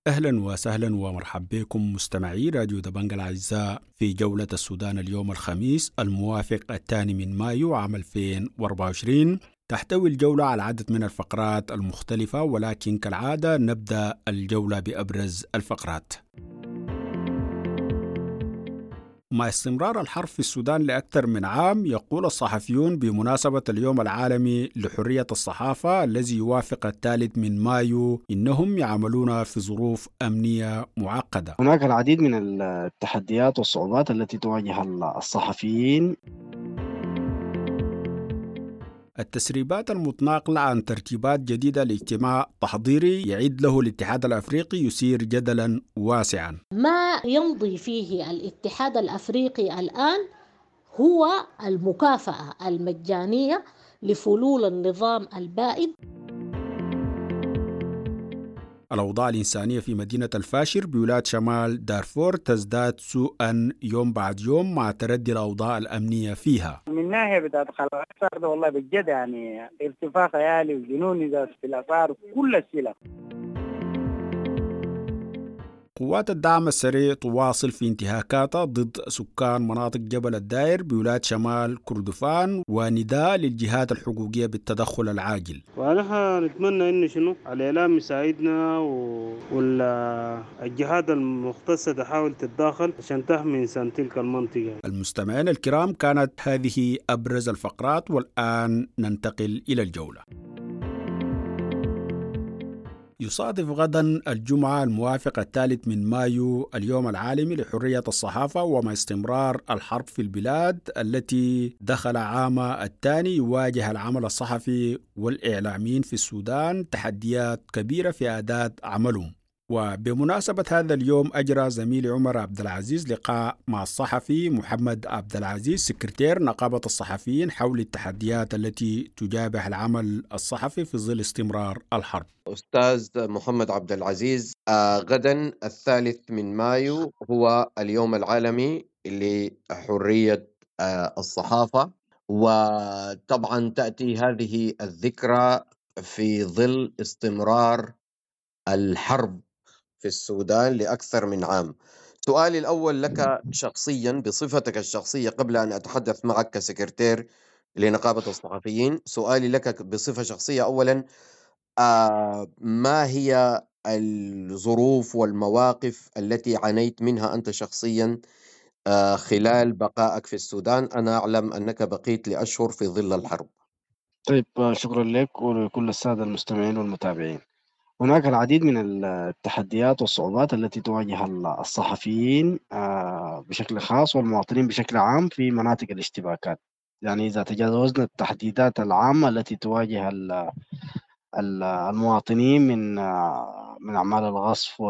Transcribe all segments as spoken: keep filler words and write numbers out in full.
أهلا وسهلا ومرحبا بكم مستمعي راديو دبنج الأعزاء في جولة السودان اليوم الخميس الموافق الثاني من مايو عام ألفين وأربعة وعشرين. تحتوي الجولة على عدد من الفقرات المختلفة، ولكن كالعادة نبدأ الجولة بأبرز الفقرات. مع استمرار الحرب في السودان لأكثر من عام، يقول الصحفيون بمناسبة اليوم العالمي لحرية الصحافة الذي يوافق الثالث من مايو إنهم يعملون في ظروف أمنية معقدة. هناك العديد من التحديات والصعوبات التي تواجه الصحفيين. التسريبات المتناقلة عن ترتيبات جديدة لاجتماع تحضيري يعد له الاتحاد الأفريقي يثير جدلا واسعا. ما يمضي فيه الاتحاد الأفريقي الآن هو المكافأة المجانية لفلول النظام البائد. الأوضاع الإنسانية في مدينة الفاشر بولاية شمال دارفور تزداد سوءا يوم بعد يوم مع تردي الأوضاع الأمنية فيها. من ناحية بتاعت خلق الأسعار ده والله بجد يعني ارتفاع خيالي وجنوني ذات في الأسعار كل السلع. قوات الدعم السريع تواصل في انتهاكاتها ضد سكان مناطق جبل الداير بولاية شمال كردفان، ونداء للجهات الحقوقية بالتدخل العاجل. ونحن نتمنى إنه شنو الإعلام يساعدنا والجهات المختصة تحاول تتداخل عشان تحمي إنسان تلك المنطقة. المستمعين الكرام، كانت هذه أبرز الفقرات، والآن ننتقل إلى الجولة. يصادف غدا الجمعة الموافق الثالث من مايو اليوم العالمي لحرية الصحافة، ومع استمرار الحرب في البلاد التي دخل عام الثاني يواجه العمل الصحفي والإعلاميين في السودان تحديات كبيرة في أداء عملهم. وبمناسبة هذا اليوم أجرى زميلي عمر عبد العزيز لقاء مع الصحفي محمد عبد العزيز سكرتير نقابة الصحفيين حول التحديات التي تجابه العمل الصحفي في ظل استمرار الحرب. أستاذ محمد عبد العزيز، آه غدا الثالث من مايو هو اليوم العالمي لحرية آه الصحافة، وطبعا تأتي هذه الذكرى في ظل استمرار الحرب في السودان لأكثر من عام. سؤالي الأول لك شخصيا بصفتك الشخصية قبل أن أتحدث معك كسكرتير لنقابة الصحفيين، سؤالي لك بصفة شخصية أولا، آه ما هي الظروف والمواقف التي عانيت منها أنت شخصيا آه خلال بقائك في السودان؟ أنا أعلم أنك بقيت لأشهر في ظل الحرب. طيب، شكرا لك ولكل السادة المستمعين والمتابعين. هناك العديد من التحديات والصعوبات التي تواجه الصحفيين بشكل خاص والمواطنين بشكل عام في مناطق الاشتباكات. يعني إذا تجاوزنا التحديات العامة التي تواجه المواطنين من من أعمال الغصب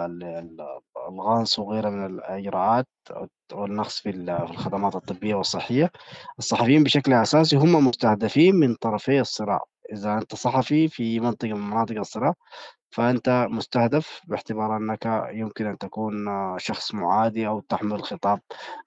والغاص وغيرها من الإجراءات والنقص في الخدمات الطبية والصحية، الصحفيين بشكل أساسي هم مستهدفين من طرفي الصراع. إذا أنت صحفي في منطقة من مناطق الصراع فأنت مستهدف باعتبار أنك يمكن أن تكون شخص معادي أو تحمل خطاب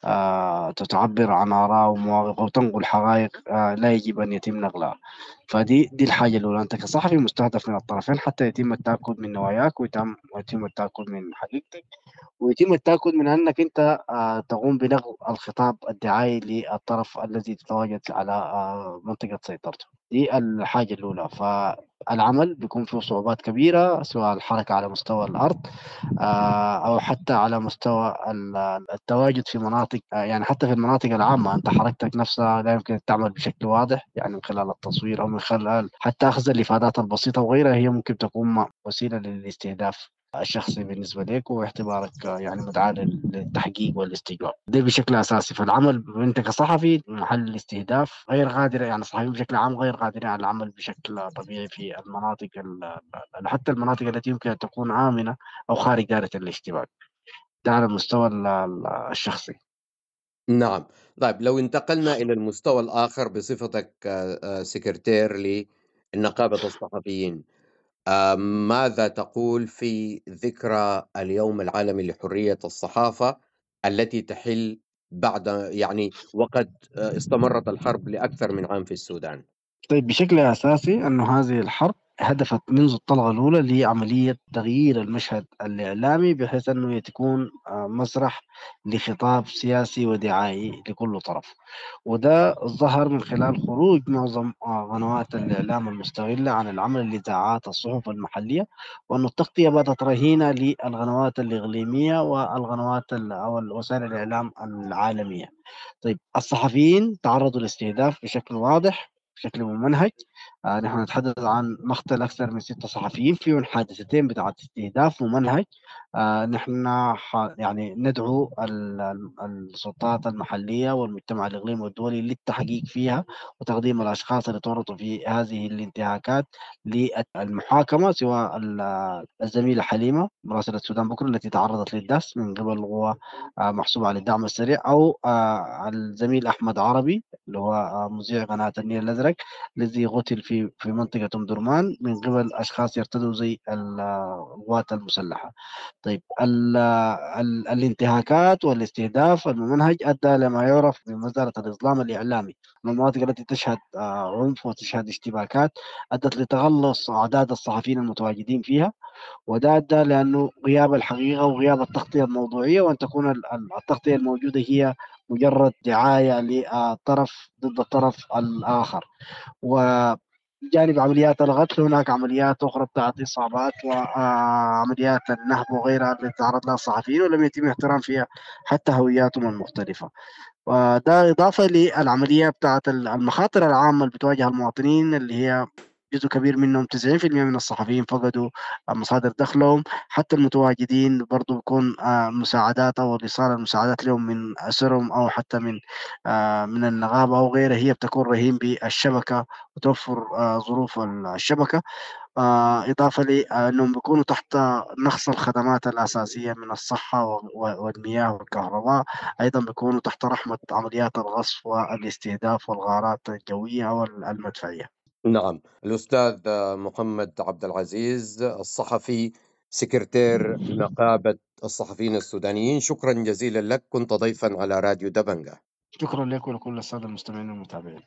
تتعبر عن آراء ومواقف أو تنقل حقائق لا يجب أن يتم نقلها. فدي دي الحاجة الأولى، أنت كصحفي مستهدف من الطرفين حتى يتم التأكد من نواياك ويتم ويتم التأكد من حقيقتك ويتم التأكد من أنك أنت تقوم بنقل الخطاب الدعائي للطرف الذي تتواجد على منطقة سيطرته. دي الحاجة الأولى. فالعمل بيكون فيه صعوبات كبيرة، سواء الحركة على مستوى الأرض أو حتى على مستوى التواجد في مناطق، يعني حتى في المناطق العامة أنت حركتك نفسها لا يمكن تعمل بشكل واضح، يعني من خلال التصوير أو من خلال حتى أخذ الإفادات البسيطة وغيرها، هي ممكن تكون وسيلة للاستهداف الشخصي بالنسبة لك واعتبارك يعني مدعاة للتحقيق والاستجواب. ده بشكل أساسي. فالعمل أنت كصحفي محل الاستهداف غير قادر، يعني الصحفيين بشكل عام غير قادرين على العمل بشكل طبيعي في المناطق حتى المناطق التي يمكن أن تكون آمنة أو خارج دائرة الاشتباك. ده على المستوى الشخصي. نعم. طيب، لو انتقلنا إلى المستوى الآخر بصفتك سكرتير لنقابة الصحفيين، ماذا تقول في ذكرى اليوم العالمي لحرية الصحافة التي تحل بعد يعني وقد استمرت الحرب لأكثر من عام في السودان؟ طيب بشكل أساسي أنه هذه الحرب هدفت منذ الطلعة الأولى لعملية تغيير المشهد الإعلامي بحيث أنه تكون آه، مسرح لخطاب سياسي ودعائي لكل طرف، وده ظهر من خلال خروج معظم آه، قنوات الإعلام المستغلة عن العمل لإذاعات الصحف المحلية، وأن التغطية باتت رهينة للقنوات الإقليمية والقنوات ال- أو وسائل الإعلام العالمية. طيب الصحفيين تعرضوا لاستهداف بشكل واضح بشكل ممنهج. آه نحن نتحدث عن مقتل أكثر من ستة صحفيين فيهم حادثتين بتاعت استهداف ممنهج. آه نحن ح- يعني ندعو ال- ال- السلطات المحلية والمجتمع الإقليمي والدولي للتحقيق فيها وتقديم الأشخاص اللي تورطوا في هذه الانتهاكات للمحاكمة، سواء ال- الزميلة حليمة مراسلة السودان بكرة التي تعرضت للدس من قبل قوى آه، محسوب على الدعم السريع، او آه، الزميل احمد عربي اللي هو آه، مذيع قناه النيل الازرق الذي قتل في في منطقه ام درمان من قبل اشخاص يرتدوا زي القوات المسلحه. طيب ال ال الانتهاكات والاستهداف الممنهج ادى لما يعرف بمساله الاظلام الاعلامي. المناطق التي تشهد آه، عنف وتشهد اشتباكات ادت لتغلص اعداد الصحفيين المتواجدين فيها، وده ادى لانه غياب الحقيقه وغياب التغطيه الموضوعيه، وان تكون ال- ال- التغطيه الموجوده هي مجرد دعايه للطرف ضد الطرف الاخر. وجانب عمليات القتل هناك عمليات اخرى بتاعت اصابات وعمليات النهب وغيرها اللي تعرض لها الصحفيين ولم يتم احترام فيها حتى هوياتهم المختلفه. وده إضافة للعملية بتاعة المخاطر العامة اللي بتواجه المواطنين، اللي هي جزء كبير منهم تسعين في المية من الصحفيين فقدوا مصادر دخلهم. حتى المتواجدين برضو بيكون آه، مساعدات أو إيصال المساعدات لهم من أسرهم أو حتى من آه، من النغابة أو غيرها، هي بتكون رهين بالشبكة وتوفر آه، ظروف الشبكة. آه، إضافة لأنهم بيكونوا تحت نقص الخدمات الأساسية من الصحة و- و- والمياه والكهرباء. أيضا بيكونوا تحت رحمة عمليات الغصب والاستهداف والغارات الجوية أو المدفعية. نعم، الأستاذ محمد عبد العزيز الصحفي سكرتير نقابة الصحفيين السودانيين، شكرا جزيلا لك، كنت ضيفا على راديو دبنجة. شكرا لك ولكل السادة المستمعين والمتابعين.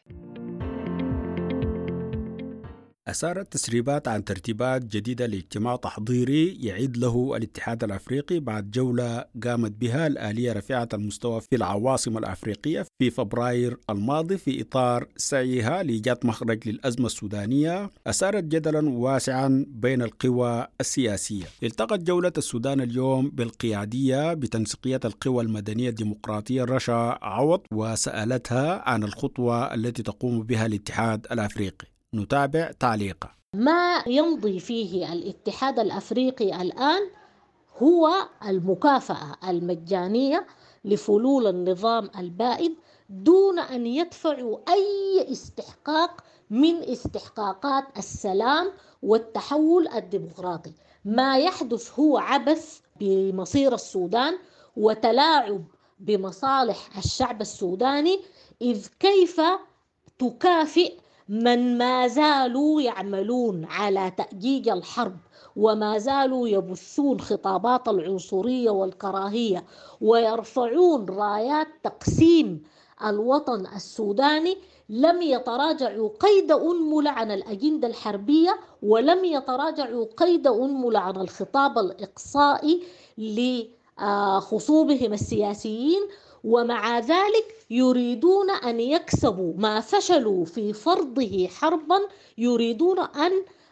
أثارت تسريبات عن ترتيبات جديدة لاجتماع تحضيري يعد له الاتحاد الأفريقي بعد جولة قامت بها الآلية رفيعة المستوى في العواصم الأفريقية في فبراير الماضي في إطار سعيها لإيجاد مخرج للأزمة السودانية، أثارت جدلا واسعا بين القوى السياسية. التقت جولة السودان اليوم بالقيادية بتنسيقية القوى المدنية الديمقراطية رشا عوض وسألتها عن الخطوة التي تقوم بها الاتحاد الأفريقي. نتابع تعليقه. ما يمضي فيه الاتحاد الأفريقي الآن هو المكافأة المجانية لفلول النظام البائد دون أن يدفعوا أي استحقاق من استحقاقات السلام والتحول الديمقراطي. ما يحدث هو عبث بمصير السودان وتلاعب بمصالح الشعب السوداني، إذ كيف تكافئ من ما زالوا يعملون على تأجيج الحرب وما زالوا يبثون خطابات العنصرية والكراهية ويرفعون رايات تقسيم الوطن السوداني. لم يتراجعوا قيد أنملة عن الأجندة الحربية ولم يتراجعوا قيد أنملة عن الخطاب الإقصائي لخصومهم السياسيين، ومع ذلك يريدون أن يكسبوا ما فشلوا في فرضه حربا، يريدون أن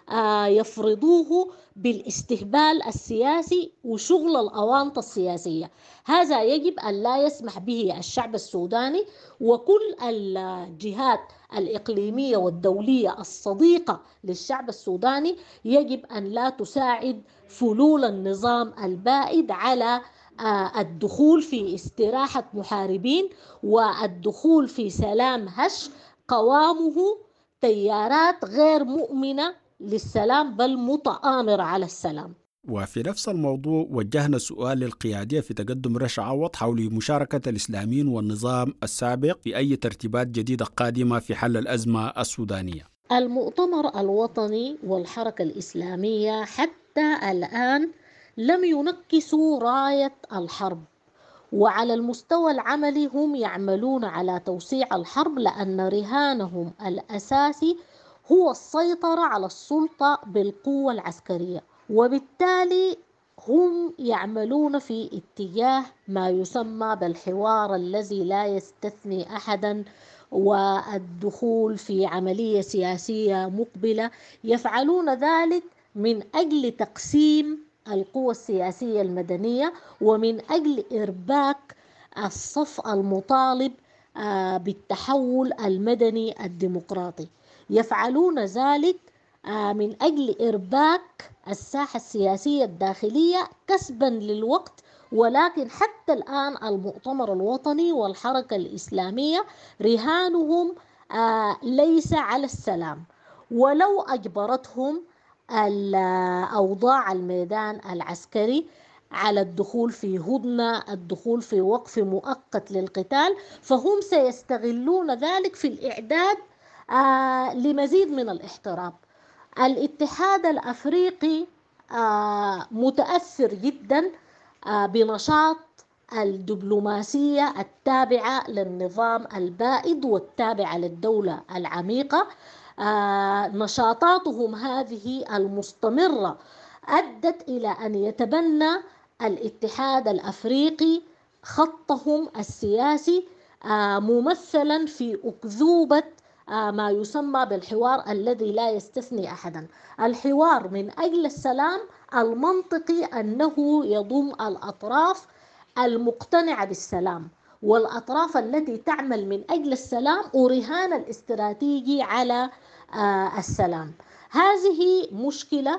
يفرضوه بالاستهبال السياسي وشغل الأوانطة السياسية. هذا يجب أن لا يسمح به الشعب السوداني، وكل الجهات الإقليمية والدولية الصديقة للشعب السوداني يجب أن لا تساعد فلول النظام البائد على الدخول في استراحة محاربين والدخول في سلام هش قوامه تيارات غير مؤمنة للسلام بل متآمرة على السلام. وفي نفس الموضوع وجهنا سؤال للقيادية في تقدم رشا عوض حول مشاركة الإسلاميين والنظام السابق في أي ترتيبات جديدة قادمة في حل الأزمة السودانية. المؤتمر الوطني والحركة الإسلامية حتى الآن لم ينكسوا راية الحرب وعلى المستوى العملي هم يعملون على توسيع الحرب، لأن رهانهم الأساسي هو السيطرة على السلطة بالقوة العسكرية، وبالتالي هم يعملون في اتجاه ما يسمى بالحوار الذي لا يستثني أحدا والدخول في عملية سياسية مقبلة. يفعلون ذلك من أجل تقسيم القوى السياسية المدنية ومن أجل إرباك الصف المطالب بالتحول المدني الديمقراطي. يفعلون ذلك من أجل إرباك الساحة السياسية الداخلية كسبا للوقت، ولكن حتى الآن المؤتمر الوطني والحركة الإسلامية رهانهم ليس على السلام، ولو أجبرتهم الأوضاع الميدان العسكري على الدخول في هدنة، الدخول في وقف مؤقت للقتال، فهم سيستغلون ذلك في الإعداد آه لمزيد من الاحتراب. الاتحاد الأفريقي آه متأثر جدا آه بنشاط الدبلوماسية التابعة للنظام البائد والتابعة للدولة العميقة. آه نشاطاتهم هذه المستمرة أدت إلى أن يتبنى الاتحاد الأفريقي خطهم السياسي آه ممثلا في أكذوبة آه ما يسمى بالحوار الذي لا يستثني أحدا. الحوار من أجل السلام المنطقي أنه يضم الأطراف المقتنعة بالسلام والأطراف التي تعمل من أجل السلام ورهان الاستراتيجي على آه السلام. هذه مشكلة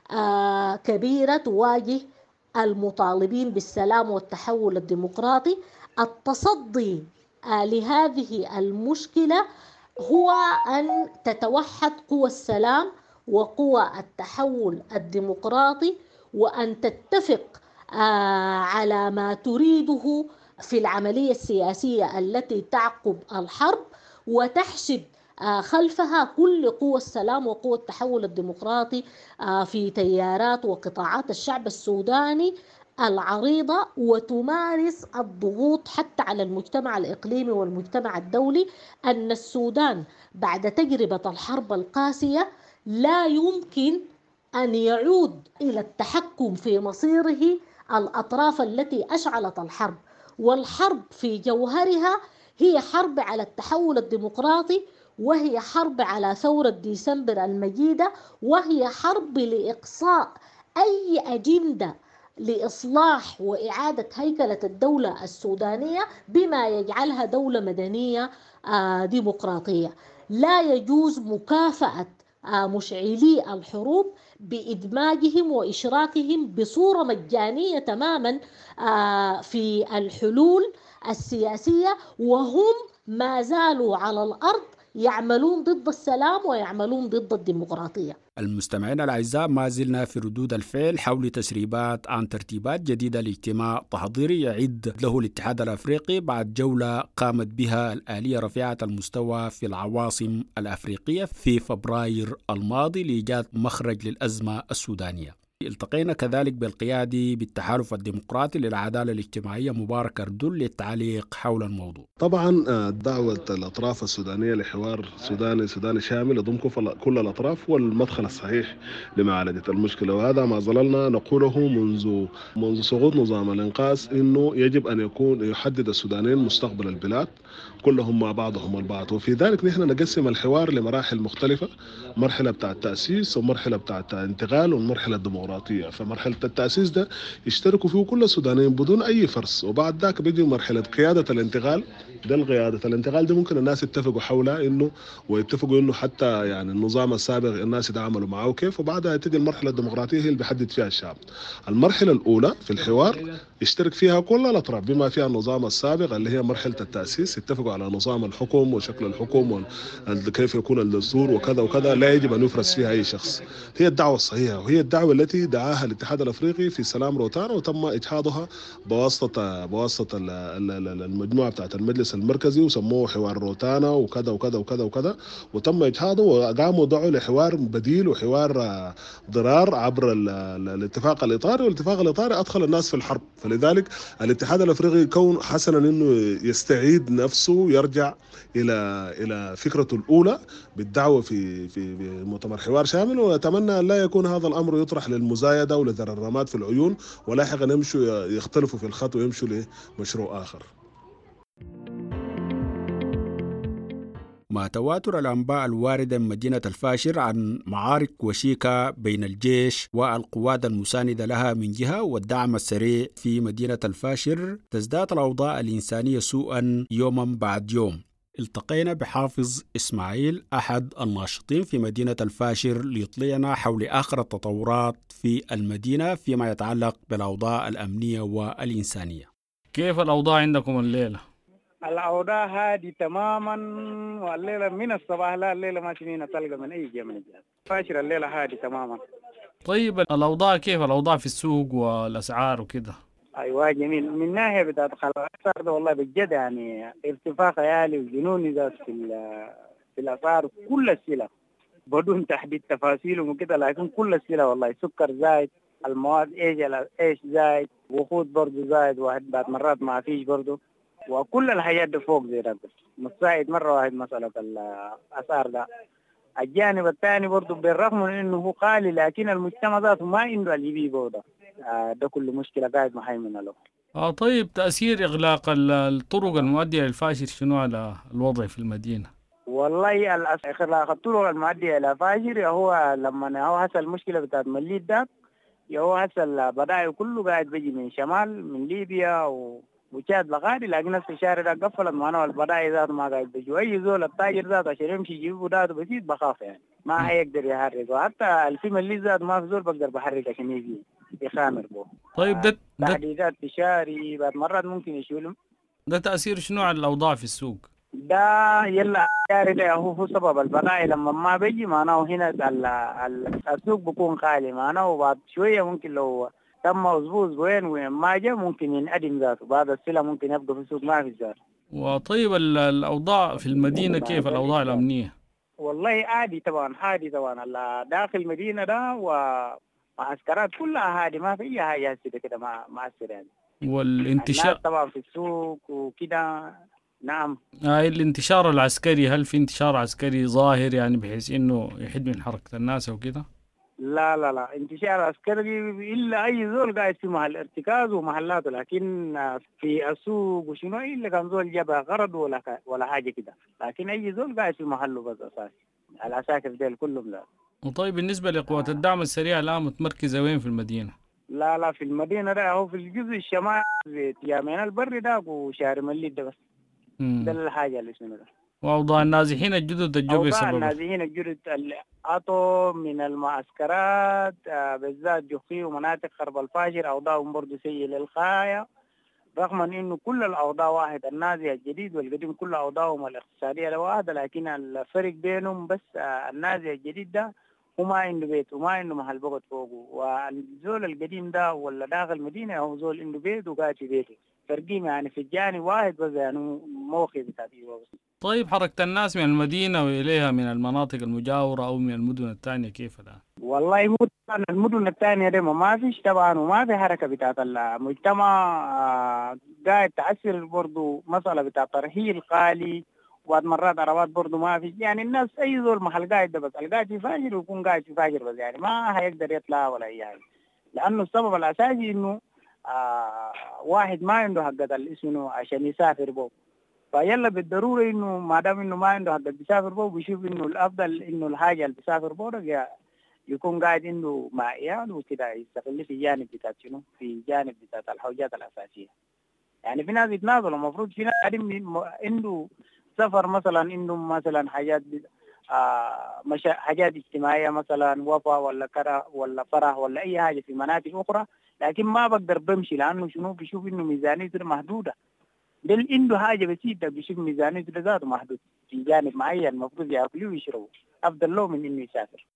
آه كبيرة تواجه المطالبين بالسلام والتحول الديمقراطي. التصدي آه لهذه المشكلة هو أن تتوحد قوى السلام وقوى التحول الديمقراطي، وأن تتفق آه على ما تريده في العملية السياسية التي تعقب الحرب، وتحشد خلفها كل قوى السلام وقوى التحول الديمقراطي في تيارات وقطاعات الشعب السوداني العريضة، وتمارس الضغوط حتى على المجتمع الإقليمي والمجتمع الدولي أن السودان بعد تجربة الحرب القاسية لا يمكن أن يعود إلى التحكم في مصيره الأطراف التي أشعلت الحرب. والحرب في جوهرها هي حرب على التحول الديمقراطي، وهي حرب على ثورة ديسمبر المجيدة، وهي حرب لإقصاء أي أجندة لإصلاح وإعادة هيكلة الدولة السودانية بما يجعلها دولة مدنية ديمقراطية. لا يجوز مكافأة مشعلي الحروب بإدماجهم وإشراكهم بصورة مجانية تماما في الحلول السياسية، وهم ما زالوا على الأرض يعملون ضد السلام ويعملون ضد الديمقراطية. المستمعين الأعزاء، ما زلنا في ردود الفعل حول تسريبات عن ترتيبات جديدة لاجتماع تحضيري يعد له الاتحاد الأفريقي بعد جولة قامت بها الآلية رفيعة المستوى في العواصم الأفريقية في فبراير الماضي لإيجاد مخرج للأزمة السودانية. التقينا كذلك بالقيادي بالتحالف الديمقراطي للعدالة الاجتماعية مبارك أردول للتعليق حول الموضوع. طبعا دعوة الأطراف السودانية لحوار سوداني سوداني شامل يضم كل الأطراف والمدخل الصحيح لمعالجة المشكلة، وهذا ما ظللنا نقوله منذ منذ سقوط نظام الإنقاذ، إنه يجب أن يكون يحدد السودانيين مستقبل البلاد كلهم مع بعضهم البعض. وفي ذلك نحن نقسم الحوار لمراحل مختلفة، مرحلة بتاع التأسيس ومرحلة بتاع الانتقال والمرحلة الديمقراطية. فمرحلة التأسيس ده يشتركوا فيه كل السودانيين بدون أي فرص، وبعد ذاك بيجي مرحلة قيادة الانتقال. ده القيادة الانتقال ده ممكن الناس يتفقوا حولها إنه ويتفقوا إنه حتى يعني النظام السابق الناس يتعاملوا معه كيف، وبعدها تجي المرحلة الديمقراطية هي اللي بيحدد فيها الشعب. المرحلة الأولى في الحوار يشترك فيها كل الأطراف بما فيها النظام السابق اللي هي مرحلة التأسيس يتفقوا على نظام الحكم وشكل الحكم وكيف يكون الدستور وكذا وكذا، لا يجب أن يفرز فيها أي شخص. هي الدعوة الصحيحة، وهي الدعوة التي دعاها الاتحاد الأفريقي في سلام روتانا، وتم إجحاضها بواسطة بواسطة المجموعة بتاعت المجلس المركزي، وسموه حوار روتانا وكذا وكذا وكذا وكذا، وتم إجحاضه، وقاموا دعوا لحوار بديل وحوار ضرار عبر الاتفاق الإطاري، والاتفاق الإطاري أدخل الناس في الحرب. فلذلك الاتحاد الأفريقي كون حسنا إنه يستعيد نفسه، يرجع إلى إلى فكرته الأولى بالدعوة في في مؤتمر حوار شامل، وأتمنى أن لا يكون هذا الأمر يطرح للمزايدة وللرمات في العيون، ولاحقا يمشوا يختلفوا في الخط ويمشوا لمشروع آخر. مع تواتر الأنباء الواردة من مدينة الفاشر عن معارك وشيكة بين الجيش والقوات المساندة لها من جهة والدعم السريع في مدينة الفاشر، تزداد الأوضاع الإنسانية سوءا يوما بعد يوم. التقينا بحافظ إسماعيل أحد الناشطين في مدينة الفاشر ليطلعنا حول آخر التطورات في المدينة فيما يتعلق بالأوضاع الأمنية والإنسانية. كيف الأوضاع عندكم الليلة؟ الأوضاع هادي تماما، والليلة من الصباح لا الليلة ما سمينا تلقى من أي جهة من الجهات. فاشر الليلة هادي تماما. طيب الأوضاع كيف؟ الأوضاع في السوق والأسعار وكده؟ أيوة جميل. من ناحية بتاعت الأسعار ده والله بجد يعني ارتفاع خيالي وجنوني ذات في في الأسعار، كل السلع بدون تحديد تفاصيل وكده، لكن كل السلع والله سكر زايد، المواد إيش إيش زايد، وقود برضو زايد، واحد بعد مرات ما فيش برضو، وكل الحاجات دي فوق زي ده. متساعد مرة واحد مسألة الأسعار ده. الجانب الثاني برضو بالرغم من إنه هو قالي، لكن المجتمع ذاته ما عنده اللي يبيه ده. آه ده كل مشكلة قاعد محيمن له. آه طيب تأثير إغلاق الطرق المؤدية للفاشر شنو على الوضع في المدينة؟ والله إغلاق الطرق المؤدية إلى فاشر هو لما هو هسه المشكلة بتاعت مليت ده، هو هسه البضائع كله قاعد بيجي من شمال من ليبيا و وشاد بغادي، لكن نفس الشارع ده قفلت معنا البضائع ذاته ما قاعد بيجي، أي زول التاجر ذاته عشان يمشي يجيب ذاته بسيط بخاف يعني ما هيقدر يحرك، وحتى الفيلم اللي ذاته ما في زول بقدر بحرك عشان يجي يخامر به. طيب ده تحديدات تشاري بعد مرات ممكن يشيلهم. ده تأثير شنو على الأوضاع في السوق؟ ده يلا الشارع ده هو هو سبب البضائع لما ما بيجي معناه هنا السوق بيكون خالي معناه، وبعد شوية ممكن لو تم أسبوع أسبوعين وما جاء ممكن ينعدم ذاته، بعض السلع ممكن يبقى في السوق ما في ذاته. وطيب الأوضاع في المدينة كيف الأوضاع الأمنية؟ والله عادي طبعا، عادي طبعا داخل المدينة ده ومعسكرات كلها هادي، ما في أي حاجة هسه كده ما ما أثر يعني. والانتشار طبعا في السوق وكده. نعم. هاي الانتشار العسكري، هل في انتشار عسكري ظاهر يعني بحيث إنه يحد من حركة الناس أو كده؟ لا لا لا انتشار عسكري إلا أي زول قاعد في محل ارتكاز ومحلاته، لكن في السوق وشنو إلا كان زول جابها غرض ولا ولا حاجة كده، لكن أي زول قاعد في محله بس أساسي. العساكر ديل كلهم لا. وطيب بالنسبة لقوات الدعم السريع الآن متمركزة وين في المدينة؟ لا لا في المدينة ده هو في الجزء الشمالي في تيامين البر ده وشارع مليد ده بس. ده الحاجة اللي اسمه ده. وأوضاع النازحين الجدد الجو أوضاع بسبب النازحين الجدد اللي أعطوا من المعسكرات آه بالذات جخي ومناطق خرب الفاشر أوضاعهم برضو سيئة للغاية، رغم إنه كل الأوضاع واحد، النازح الجديد والقديم كل أوضاعهم الاقتصادية واحدة، لكن الفرق بينهم بس آه النازح الجديد ده هو ما عنده بيت وما عنده محل بقعد فوقه، والزول القديم ده ولا داخل مدينة هو زول عنده بيت وقاعد في بيته، فرقين يعني في الجانب واحد بس يعني موخي بتاعتي. طيب حركة الناس من المدينة وإليها من المناطق المجاورة أو من المدن الثانية كيف الآن؟ والله مو طبعا المدن الثانية دي ما فيش طبعا، وما في حركة بتاعت المجتمع آه قاعد تأثر برضو مسألة بتاعت ترحيل قالي، وبعد مرات عربات برضو ما فيش، يعني الناس أي زول محل قاعد ده بس القاعد في فاجر ويكون قاعد في فاجر بس، يعني ما هيقدر يطلع ولا أي حاجة، لأنه السبب الأساسي إنه آه واحد ما عنده حقة الاسم عشان يسافر بو، فيلا بالضرورة إنه ما دام إنه ما عنده حق بيسافر بو بيشوف إنه الأفضل إنه الحاجة اللي بيسافر بو ده يكون قاعد إنه مع عياله وكده يستغل في جانب بتاع شنو في جانب بتاع الحاجات الأساسية. يعني في ناس يتنازلوا، المفروض في ناس عنده سفر مثلا، عنده مثلا حاجات آه مش حاجات اجتماعية مثلا وفاة ولا كره ولا فرح ولا أي حاجة في مناطق أخرى، لكن ما بقدر بمشي لأنه شنو بيشوف إنه ميزانيته محدودة، ده اللي عنده حاجة بسيطة بيشوف ميزانيته ده ذاته محدود في جانب معين المفروض ياكلوا ويشربوا أفضل له من إنه يسافر.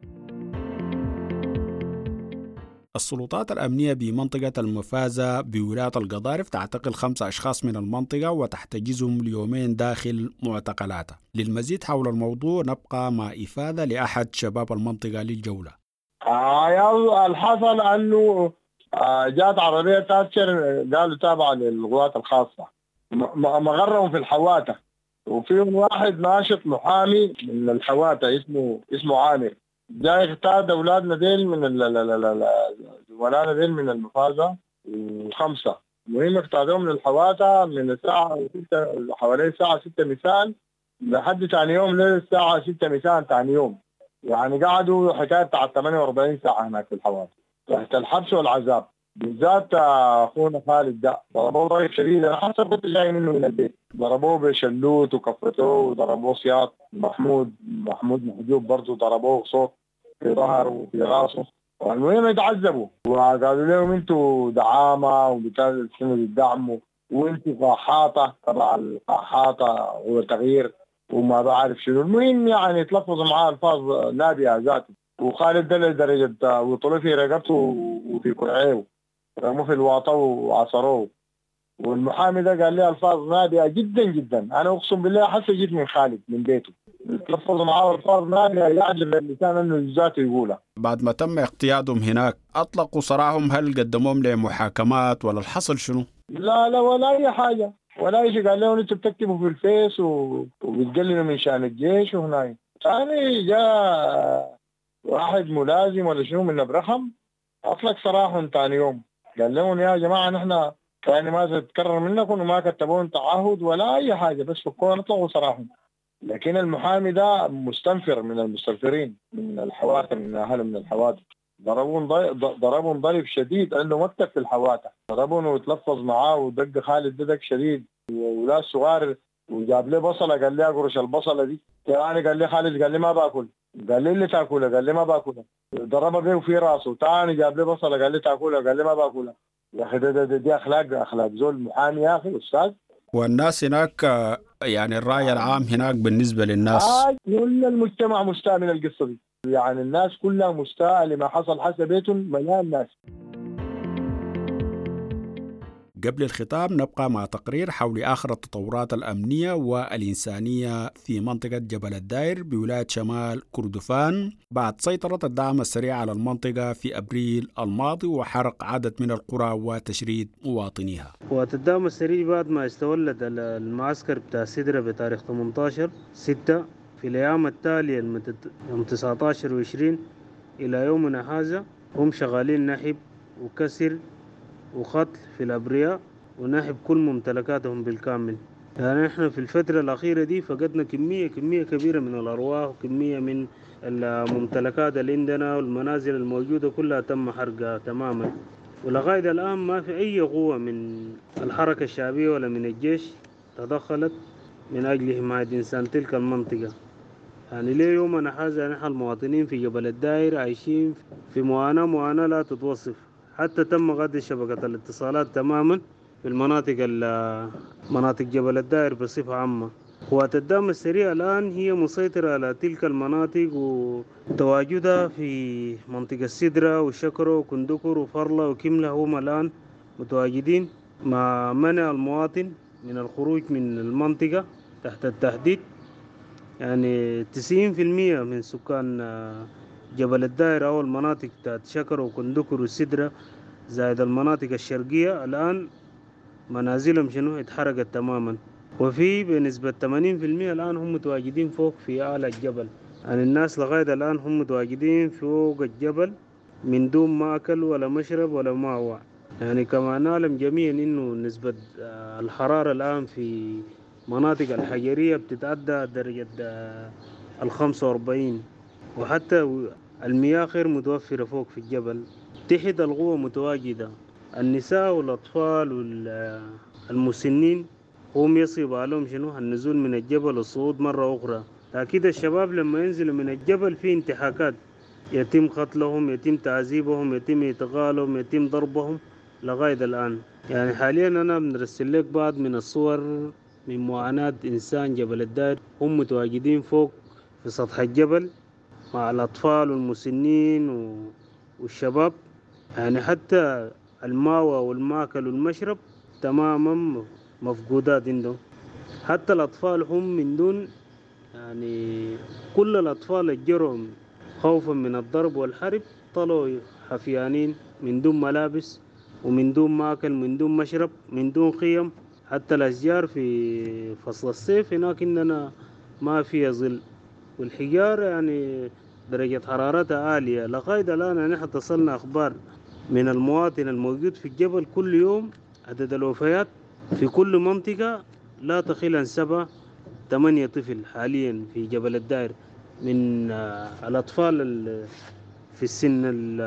السلطات الأمنية بمنطقة المفازة بولاية القضارف تعتقل خمسة أشخاص من المنطقة وتحتجزهم ليومين داخل معتقلاتها. للمزيد حول الموضوع نبقى مع إفادة لأحد شباب المنطقة للجولة. آه الحصل أنه آه جات عربية تاتشر قالوا تابعة للقوات الخاصة مغرهم في الحواتة، وفيهم واحد ناشط محامي من الحواتة اسمه اسمه عامر جاي اغتاد اولادنا ديل من ولانا ديل من المفازة وخمسة المهم اغتادوهم من الحواتة من الساعة ستة حوالي الساعة ستة مساء لحد ثاني يوم للساعة ستة مساء ثاني يوم، يعني قعدوا حكاية بتاع ثمانية وأربعين ساعة هناك في الحواتة تحت الحبس والعذاب. بالذات اخونا خالد ده ضربوه ضرب شديد، انا حسب كنت جاي منه من البيت ضربوه بشلوت وكفتوه وضربوه سياط. محمود محمود محجوب برضه ضربوه صوت في ظهره وفي راسه، والمهم يتعذبوا وقالوا لهم انتوا دعامه وبتاع سنه الدعم وانتوا قاحاطه، طبعا القاحاطه هو تغيير وما بعرف شنو. المهم يعني تلفظوا معاه الفاظ نابيه ذاته. وخالد ده لدرجه وطلع في رقبته وفي كرعيه رموه في الواطه وعصروه. والمحامي ده قال لي الفاظ نابيه جدا جدا، انا اقسم بالله حتى جيت من خالد من بيته تلفظوا معاه الفاظ نابيه يعجب اللسان انه ذاته يقولها. بعد ما تم اقتيادهم هناك اطلقوا سراحهم، هل قدموهم لمحاكمات ولا الحصل شنو؟ لا لا ولا اي حاجه ولا اي شيء. قال لهم انتوا بتكتبوا في الفيس وبتقللوا من شان الجيش وهناك. ثاني جاء واحد ملازم ولا شنو من برخم اطلق سراحهم ثاني يوم، قال لهم يا جماعه نحن ثاني ما تتكرر منكم وما كتبون تعهد ولا اي حاجه بس فكونا اطلقوا سراحهم. لكن المحامي ده مستنفر من المستنفرين من الحواتم من اهل من الحواتم، ضربون ضربون ضرب شديد انه مكتب في الحواتم، ضربون وتلفظ معاه ودق خالد ددك شديد ولا صغار وجاب لي بصله قال لي اقرش البصله دي. يعني قال لي خالد قال لي ما باكل، قال لي اللي تاكلها قال لي ما باكلها، ضربه بيه في راسه. ثاني جاب لي بصله قال لي تاكلها قال لي ما باكلها. يا اخي ده ده دي اخلاق اخلاق زول محامي يا اخي استاذ. والناس هناك يعني الرأي العام هناك بالنسبه للناس آه كل المجتمع مستاء من القصه دي، يعني الناس كلها مستاء لما حصل حسب بيتهم مليان ناس. قبل الختام نبقى مع تقرير حول آخر التطورات الأمنية والإنسانية في منطقة جبل الداير بولاية شمال كردفان بعد سيطرة الدعم السريع على المنطقة في أبريل الماضي وحرق عدد من القرى وتشريد مواطنيها. وقت الدعم السريع بعد ما استولد المعسكر بتاع سدرة بتاريخ ثمانية عشر ستة في الأيام التالية يوم تسعة عشر وعشرين إلى يومنا هذا هم شغالين نحب وكسر وقتل في الأبرياء ونحب كل ممتلكاتهم بالكامل. يعني احنا في الفترة الأخيرة دي فقدنا كمية كمية كبيرة من الأرواح وكمية من الممتلكات اللي عندنا والمنازل الموجودة كلها تم حرقها تماما. ولغاية الآن ما في أي قوة من الحركة الشعبية ولا من الجيش تدخلت من أجل حماية إنسان تلك المنطقة. يعني ليه يومنا هذا نحن المواطنين في جبل الداير عايشين في معاناة معاناة لا تتوصف. حتى تم قطع شبكة الاتصالات تماما في المناطق مناطق جبل الداير بصفة عامة. قوات الدعم السريع الآن هي مسيطرة على تلك المناطق وتواجدها في منطقة السدرة وشكرة وكندكر وفرلة وكملة هم الآن متواجدين مع منع المواطن من الخروج من المنطقة تحت التهديد. يعني تسعين في المية من سكان جبل الداير أو المناطق بتاعت شكر وكندكر والسدرة زائد المناطق الشرقية الآن منازلهم شنو اتحرقت تماما. وفي بنسبة ثمانين في المية الآن هم متواجدين فوق في أعلى الجبل. يعني الناس لغاية الآن هم متواجدين فوق الجبل من دون ما أكل ولا مشرب ولا ماء. يعني كما نعلم جميعا إنه نسبة الحرارة الآن في مناطق الحجرية بتتعدى درجة الخمسة وأربعين، وحتى المياه غير متوفرة فوق في الجبل. تحت القوة متواجدة. النساء والأطفال والمسنين هم يصيب عليهم شنو النزول من الجبل والصعود مرة أخرى. أكيد الشباب لما ينزلوا من الجبل في انتحاكات، يتم قتلهم، يتم تعذيبهم، يتم اعتقالهم، يتم ضربهم لغاية الآن. يعني حاليا أنا بنرسل لك بعض من الصور من معاناة إنسان جبل الداير، هم متواجدين فوق في سطح الجبل مع الأطفال والمسنين والشباب. يعني حتى الماوى والماكل والمشرب تماما مفقودات عندهم. حتى الأطفال هم من دون، يعني كل الأطفال الجروا خوفا من الضرب والحرب طلعوا حفيانين من دون ملابس ومن دون ماكل، من دون مشرب، من دون خيم. حتى الأشجار في فصل الصيف هناك إننا ما فيها ظل، والحجارة يعني درجة حرارتها عالية. لغاية الآن يعني حتصلنا أخبار من المواطن الموجود في الجبل كل يوم عدد الوفيات في كل منطقة لا تقل عن سبعة ثمانية طفل حاليا في جبل الداير، من الأطفال في السن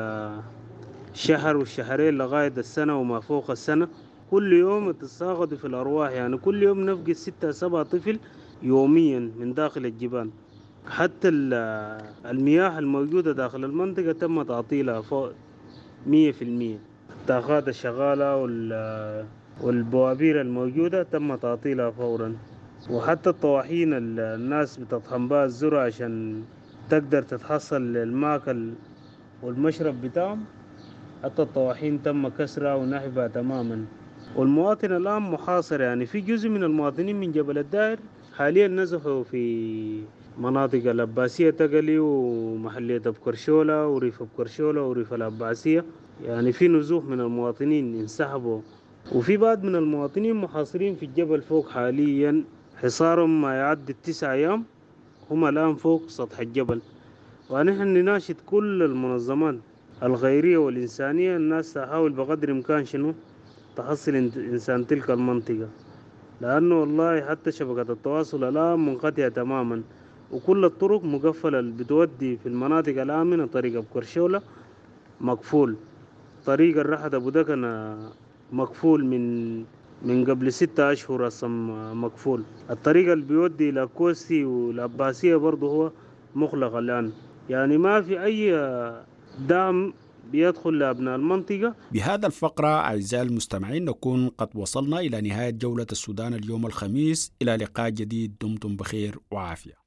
الشهر والشهرين لغاية السنة وما فوق السنة. كل يوم تتساقط في الأرواح، يعني كل يوم نفقد ستة سبعة طفل يوميا من داخل الجبال. حتى المياه الموجودة داخل المنطقة تم تعطيلها فوق مية في المية. الطاقات الشغالة والبوابير الموجودة تم تعطيلها فورا. وحتى الطواحين الناس بتطحن بها الذرة عشان تقدر تتحصل الماكل والمشرب بتاعهم، حتى الطواحين تم كسرها ونحبها تماما. والمواطن الآن محاصر. يعني في جزء من المواطنين من جبل الداير حاليا نزحوا في مناطق العباسية تقلي ومحلية بكرشولة وريف بكرشولة وريف العباسية. يعني في نزوح من المواطنين انسحبوا، وفي بعض من المواطنين محاصرين في الجبل فوق حاليا، حصارهم ما يعد التسع أيام، هم الآن فوق سطح الجبل. ونحن نناشد كل المنظمات الغيرية والإنسانية، الناس تحاول بقدر الإمكان شنو تحصل إنسان تلك المنطقة، لأنه والله حتى شبكة التواصل الآن منقطعة تماما، وكل الطرق مقفلة اللي بتودي في المناطق الآمنة. طريق بكرشولة مقفول، طريق الرحد أبو دكنة مقفول من من قبل ستة أشهر أصلا مقفول. الطريق اللي بيودي إلى كوستي والعباسية برضه هو مغلق الآن. يعني ما في أي دعم بيدخل لأبناء المنطقة. بهذا الفقرة أعزائي المستمعين نكون قد وصلنا إلى نهاية جولة السودان اليوم الخميس. إلى لقاء جديد، دمتم بخير وعافية.